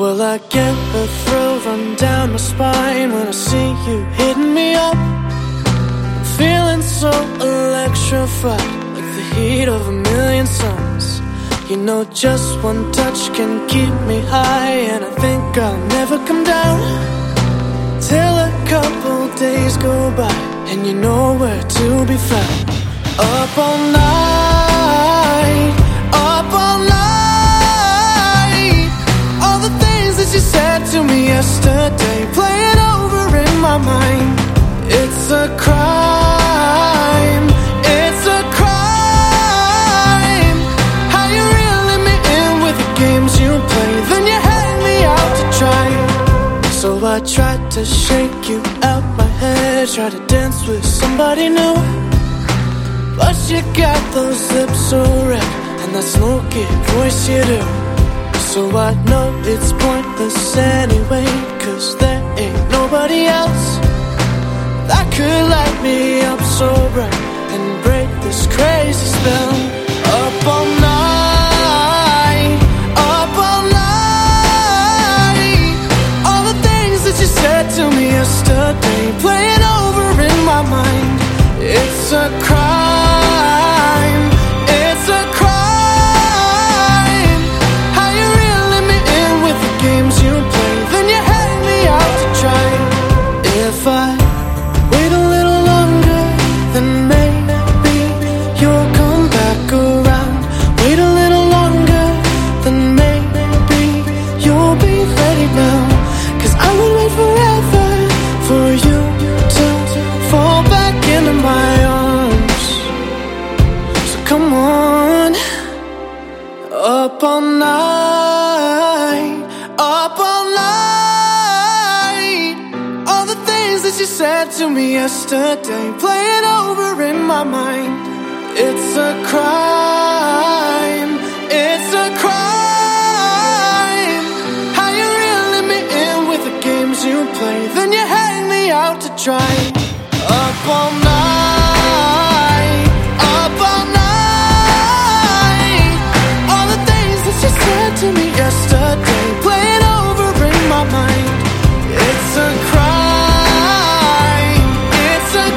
Well, I get a thrill run down my spine when I see you hitting me up. I'm feeling so electrified, like the heat of a million suns. You know, just one touch can keep me high, and I think I'll never come down till a couple days go by and you know where to be found. Up all night, up all night. All the things that you said to me yesterday playing over in my mind. It's a crime, it's a crime. How you reeling me in with the games you play, then you hang me out to dry. So I tried to shake you out my head, try to dance with somebody new, but you got those lips so red and that smoky voice you do. So I know it's pointless anyway, 'cause there ain't nobody else that could light me up so bright and break this crazy spell. Up all night, up all night. All the things that you said to me yesterday playing over in my mind. It's a crime, it's a crime. How you reeling me in with the games you play, then you hang me out to dry. If I wait a little longer, then maybe you'll come back around. Wait a little longer, then maybe you'll be ready now. 'Cause I would wait forever for you to fall back into my arms. So come on. Up all night, up all night. All the things that you said to me yesterday playing over in my mind. It's a crime, it's a crime. How you reeling me in with the games you play, then you hang me out to dry. Up all night, up all night. All the things that you said to me yesterday playing over in my mind. It's a crime, it's a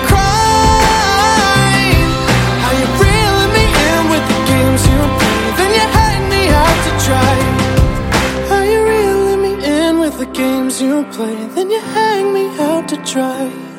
crime. How you reeling me in with the games you play, then you hang me out to dry. How you reeling me in with the games you play, then you hang me out to dry.